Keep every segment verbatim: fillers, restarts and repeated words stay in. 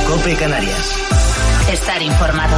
COPE Canarias. Estar informado.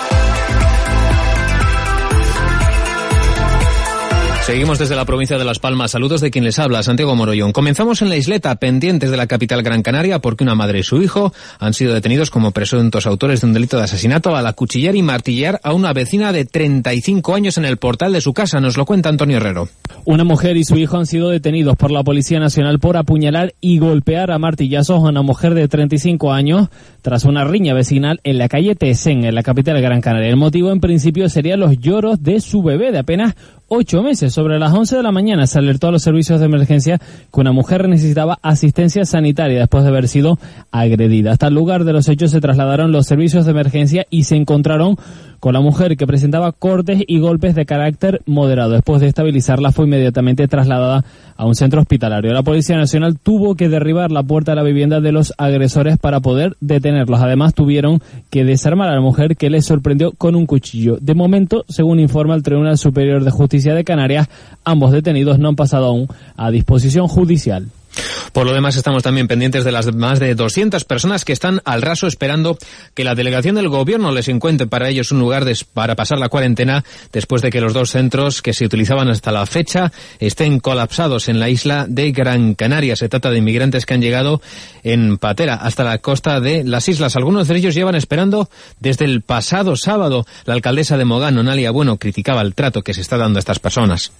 Seguimos desde la provincia de Las Palmas. Saludos de quien les habla, Santiago Morollón. Comenzamos en la isleta, pendientes de la capital Gran Canaria, porque una madre y su hijo han sido detenidos como presuntos autores de un delito de asesinato al acuchillar y martillar a una vecina de treinta y cinco años en el portal de su casa. Nos lo cuenta Antonio Herrero. Una mujer y su hijo han sido detenidos por la Policía Nacional por apuñalar y golpear a martillazos a una mujer de treinta y cinco años tras una riña vecinal en la calle Tesén, en la capital de Gran Canaria. El motivo, en principio, serían los lloros de su bebé de apenas ocho meses. Sobre las once de la mañana se alertó a los servicios de emergencia que una mujer necesitaba asistencia sanitaria después de haber sido agredida. Hasta el lugar de los hechos se trasladaron los servicios de emergencia y se encontraron con la mujer, que presentaba cortes y golpes de carácter moderado. Después de estabilizarla, fue inmediatamente trasladada a un centro hospitalario. La Policía Nacional tuvo que derribar la puerta de la vivienda de los agresores para poder detenerlos. Además, tuvieron que desarmar a la mujer, que les sorprendió con un cuchillo. De momento, según informa el Tribunal Superior de Justicia de Canarias, ambos detenidos no han pasado aún a disposición judicial. Por lo demás, estamos también pendientes de las más de doscientas personas que están al raso esperando que la delegación del gobierno les encuentre para ellos un lugar de, para pasar la cuarentena, después de que los dos centros que se utilizaban hasta la fecha estén colapsados en la isla de Gran Canaria. Se trata de inmigrantes que han llegado en patera hasta la costa de las islas. Algunos de ellos llevan esperando desde el pasado sábado. La alcaldesa de Mogán, Onalia Bueno, criticaba el trato que se está dando a estas personas.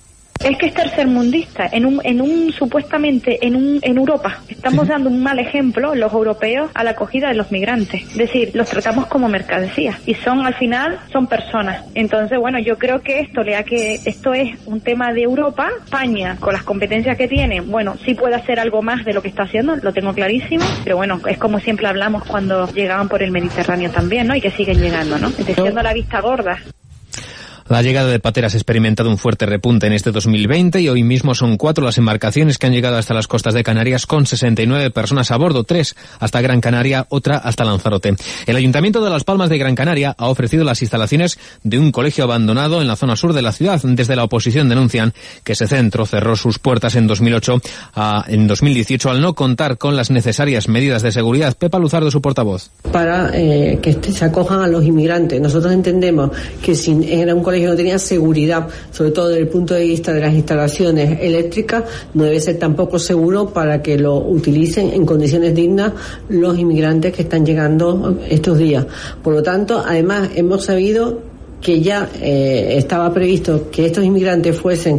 Es que es tercermundista, en un, en un supuestamente, en un, en Europa. Estamos dando un mal ejemplo, los europeos, a la acogida de los migrantes. Es decir, los tratamos como mercancías. Y son, al final, son personas. Entonces, bueno, yo creo que esto le ha que, esto es un tema de Europa. España, con las competencias que tiene, bueno, sí puede hacer algo más de lo que está haciendo, lo tengo clarísimo. Pero bueno, es como siempre hablamos cuando llegaban por el Mediterráneo también, ¿no? Y que siguen llegando, ¿no? Siendo la vista gorda. La llegada de pateras ha experimentado un fuerte repunte en este dos mil veinte y hoy mismo son cuatro las embarcaciones que han llegado hasta las costas de Canarias con sesenta y nueve personas a bordo, tres hasta Gran Canaria, otra hasta Lanzarote. El Ayuntamiento de Las Palmas de Gran Canaria ha ofrecido las instalaciones de un colegio abandonado en la zona sur de la ciudad. Desde la oposición denuncian que ese centro cerró sus puertas en dos mil ocho a, en dos mil dieciocho al no contar con las necesarias medidas de seguridad. Pepa Luzardo, su portavoz. Para eh, que se acojan a los inmigrantes. Nosotros entendemos que si era un colegio que no tenía seguridad, sobre todo desde el punto de vista de las instalaciones eléctricas, no debe ser tampoco seguro para que lo utilicen en condiciones dignas los inmigrantes que están llegando estos días. Por lo tanto, además, hemos sabido que ya eh, estaba previsto que estos inmigrantes fuesen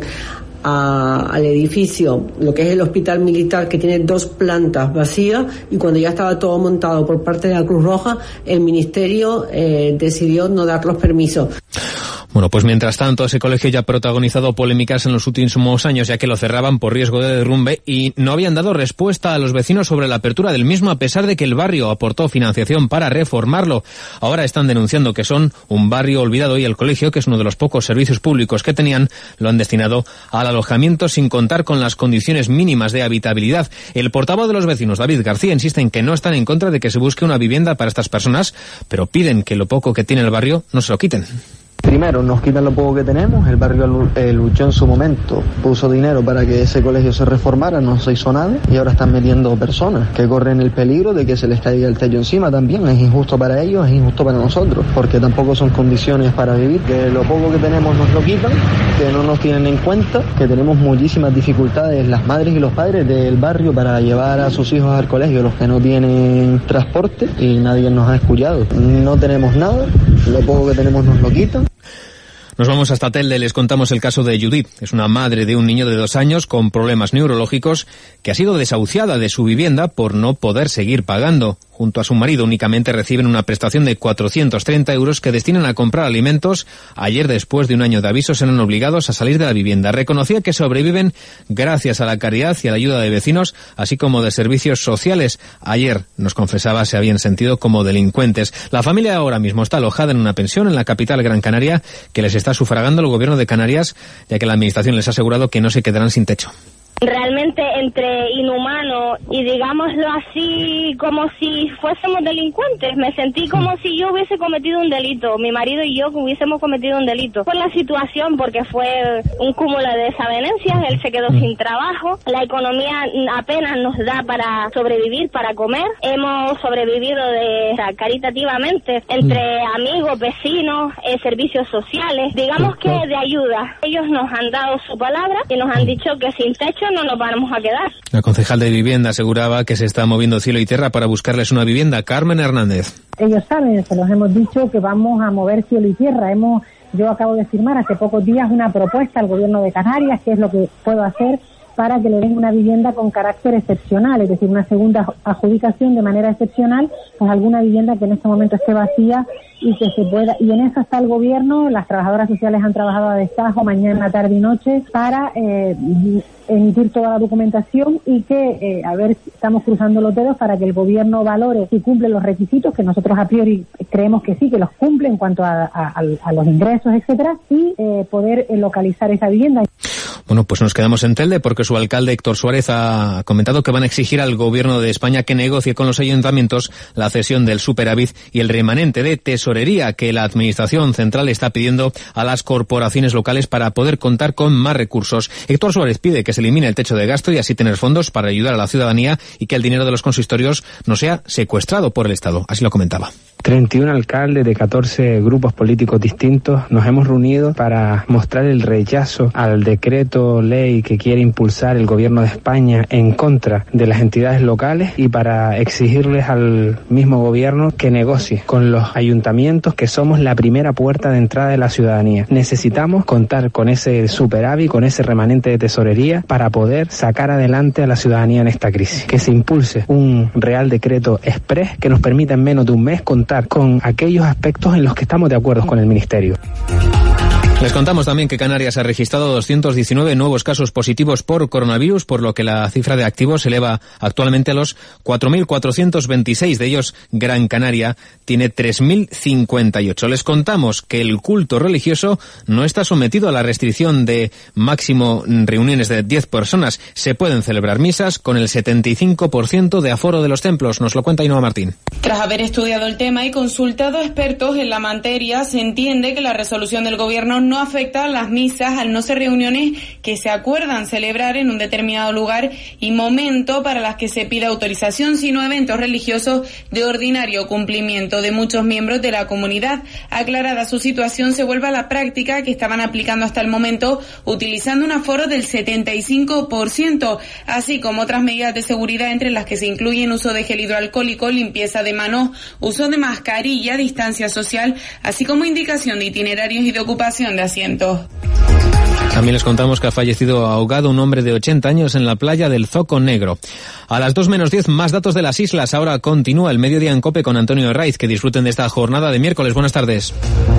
A, al edificio, lo que es el hospital militar, que tiene dos plantas vacías, y cuando ya estaba todo montado por parte de la Cruz Roja, el Ministerio eh, decidió no dar los permisos. Bueno, pues mientras tanto, ese colegio ya ha protagonizado polémicas en los últimos años, ya que lo cerraban por riesgo de derrumbe y no habían dado respuesta a los vecinos sobre la apertura del mismo, a pesar de que el barrio aportó financiación para reformarlo. Ahora están denunciando que son un barrio olvidado y el colegio, que es uno de los pocos servicios públicos que tenían, lo han destinado al alojamiento sin contar con las condiciones mínimas de habitabilidad. El portavoz de los vecinos, David García, insiste en que no están en contra de que se busque una vivienda para estas personas, pero piden que lo poco que tiene el barrio no se lo quiten. Primero, nos quitan lo poco que tenemos. El barrio eh, luchó en su momento, puso dinero para que ese colegio se reformara, no se hizo nada, y ahora están metiendo personas que corren el peligro de que se les caiga el techo encima también. Es injusto para ellos, es injusto para nosotros, porque tampoco son condiciones para vivir. Que lo poco que tenemos nos lo quitan, que no nos tienen en cuenta, que tenemos muchísimas dificultades las madres y los padres del barrio para llevar a sus hijos al colegio, los que no tienen transporte, y nadie nos ha escuchado. No tenemos nada, lo poco que tenemos nos lo quitan. Nos vamos hasta Telde, les contamos el caso de Judith. Es una madre de un niño de dos años con problemas neurológicos que ha sido desahuciada de su vivienda por no poder seguir pagando. Junto a su marido únicamente reciben una prestación de cuatrocientos treinta euros que destinan a comprar alimentos. Ayer, después de un año de avisos, eran obligados a salir de la vivienda. Reconocía que sobreviven gracias a la caridad y a la ayuda de vecinos, así como de servicios sociales. Ayer, nos confesaba, se habían sentido como delincuentes. La familia ahora mismo está alojada en una pensión en la capital Gran Canaria, que les está sufragando el gobierno de Canarias, ya que la administración les ha asegurado que no se quedarán sin techo. realmente entre inhumano y digámoslo así, como si fuésemos delincuentes. Me sentí como si yo hubiese cometido un delito, mi marido y yo hubiésemos cometido un delito. Por la situación, porque fue un cúmulo de desavenencias, él se quedó sin trabajo, la economía apenas nos da para sobrevivir, para comer. Hemos sobrevivido de, o sea, caritativamente, entre amigos, vecinos, eh, servicios sociales, digamos que de ayuda. Ellos nos han dado su palabra y nos han dicho que sin techo no nos vamos a quedar. La concejal de vivienda aseguraba que se está moviendo cielo y tierra para buscarles una vivienda. Carmen Hernández. Ellos saben, se los hemos dicho que vamos a mover cielo y tierra. Hemos, yo acabo de firmar hace pocos días una propuesta al gobierno de Canarias, que es lo que puedo hacer para que le den una vivienda con carácter excepcional, es decir, una segunda adjudicación de manera excepcional, pues alguna vivienda que en este momento esté vacía y que se pueda, y en eso está el gobierno. Las trabajadoras sociales han trabajado a destajo mañana, tarde y noche para eh, emitir toda la documentación y que, eh, a ver, estamos cruzando los dedos para que el gobierno valore si cumple los requisitos, que nosotros a priori creemos que sí, que los cumple en cuanto a, a, a los ingresos, etcétera, y eh, poder eh, localizar esa vivienda. Bueno, pues nos quedamos en Telde porque su alcalde Héctor Suárez ha comentado que van a exigir al gobierno de España que negocie con los ayuntamientos la cesión del superávit y el remanente de tesorería que la administración central está pidiendo a las corporaciones locales para poder contar con más recursos. Héctor Suárez pide que se elimine el techo de gasto y así tener fondos para ayudar a la ciudadanía y que el dinero de los consistorios no sea secuestrado por el Estado. Así lo comentaba. treinta y uno alcaldes de catorce grupos políticos distintos nos hemos reunido para mostrar el rechazo al decreto ley que quiere impulsar el gobierno de España en contra de las entidades locales y para exigirles al mismo gobierno que negocie con los ayuntamientos, que somos la primera puerta de entrada de la ciudadanía. Necesitamos contar con ese superávit, con ese remanente de tesorería para poder sacar adelante a la ciudadanía en esta crisis. Que se impulse un Real Decreto Express que nos permita en menos de un mes contar con aquellos aspectos en los que estamos de acuerdo con el Ministerio. Les contamos también que Canarias ha registrado doscientos diecinueve nuevos casos positivos por coronavirus, por lo que la cifra de activos se eleva actualmente a los cuatro mil cuatrocientos veintiséis. De ellos, Gran Canaria tiene tres mil cincuenta y ocho. Les contamos que el culto religioso no está sometido a la restricción de máximo reuniones de diez personas. Se pueden celebrar misas con el setenta y cinco por ciento de aforo de los templos. Nos lo cuenta Ainhoa Martín. Tras haber estudiado el tema y consultado a expertos en la materia, se entiende que la resolución del gobierno no afecta a las misas al no ser reuniones que se acuerdan celebrar en un determinado lugar y momento para las que se pida autorización, sino eventos religiosos de ordinario cumplimiento de muchos miembros de la comunidad. Aclarada su situación, se vuelve a la práctica que estaban aplicando hasta el momento, utilizando un aforo del setenta y cinco por ciento, así como otras medidas de seguridad, entre las que se incluyen uso de gel hidroalcohólico, limpieza de manos, uso de mascarilla, distancia social, así como indicación de itinerarios y de ocupación de asientos. También les contamos que ha fallecido ahogado un hombre de ochenta años en la playa del Zoco Negro. A las dos menos diez, más datos de las islas. Ahora continúa el mediodía en COPE con Antonio Herraiz. Que disfruten de esta jornada de miércoles. Buenas tardes.